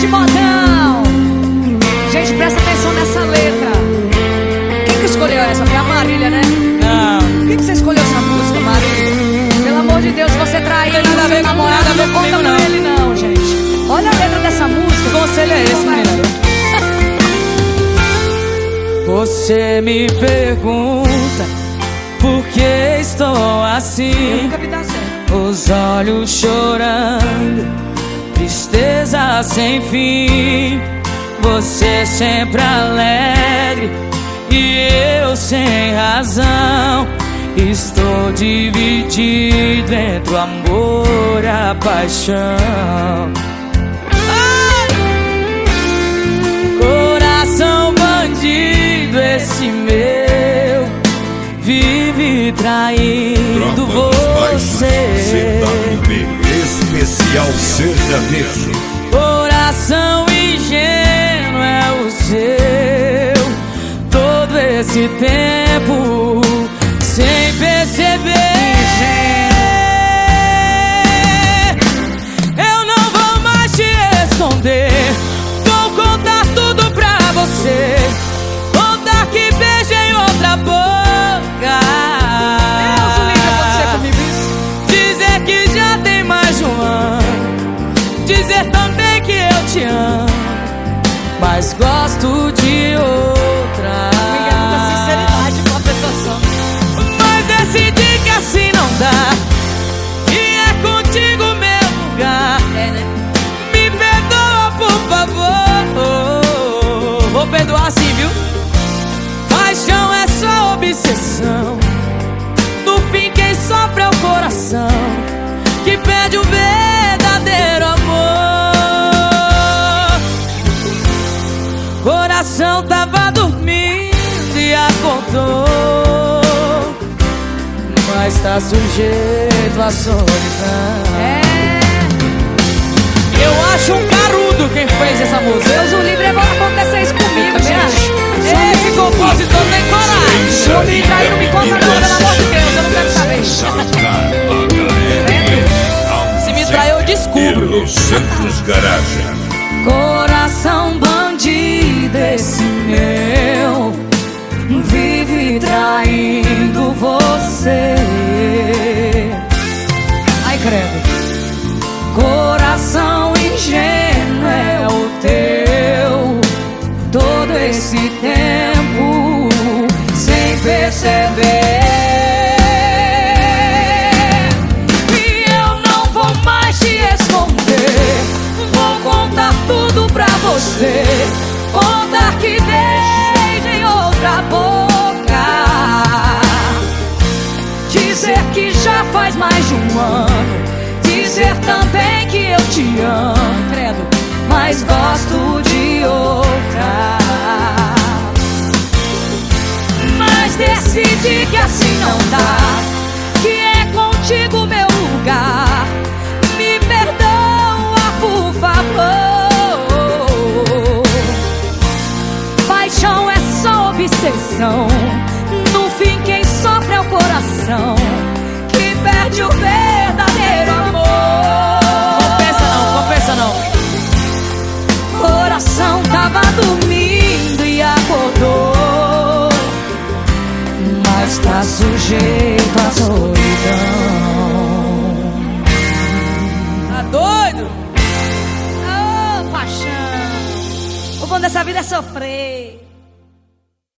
de modão. Gente, presta atenção nessa letra. Quem que escolheu essa? Foi a Marília, né? Não. Quem que você escolheu essa música, Marília? Pelo amor de Deus, você traiu nada a ver seu com namorado, nada, não conta comigo, pra não. ele não, gente. Olha a letra dessa música. Que conselho é esse, menina? Você me pergunta por que estou Eu assim, nunca vi dar certo. os olhos chorando, tristeza sem fim. Você sempre alegre e eu sem razão. Estou dividido entre o amor e a paixão. Coração bandido, esse meu vive traindo você. Especial sertanejo. Coração ingênuo é o seu. Todo esse tempo sem perceber. Eu não vou mais te esconder. Vou contar tudo pra você. Contar que beijei outra boca. Deus o livre, acontecer comigo isso. Dizer que já tem mais de um ano. Dizer também que eu te amo, mas gosto de outra. Amiga, muita sinceridade com a pessoa só. Mas decidi que assim não dá. E é contigo meu lugar. É, né? Me perdoa, por favor. Vou perdoar sim, viu? Paixão é só obsessão. No fim quem sofre é o coração, que perde o verdadeiro amor. Coração tava dormindo e acordou, mas tá sujeito à solidão. É. Eu acho um carudo quem fez essa música. Deus o livre, é bom acontecer isso comigo, gente. Esse compositor tem coragem. Se eu me trair, não me conta não, pelo amor de Deus, eu não quero saber. Se me trair, eu descubro. Pelo Santos Garagem. Coração bandido, esse meu vive traindo você. Ai, credo. Coração ingênuo é o teu. Todo esse tempo sem perceber. E eu não vou mais te esconder. Vou contar tudo pra você. Contar que beijei outra boca. Dizer que já faz mais de um ano. Dizer também que eu te amo, credo, mas gosto de outra. Mas decidi que assim não dá, que é contigo meu lugar. Me perdoa, por favor. Paixão é só obsessão. No fim quem sofre é o coração, que perde o verdadeiro amor. Compensa não. Coração tava dormindo e acordou, mas tá sujeito à solidão. Tá doido? Ô, paixão, o bom dessa vida é sofrer.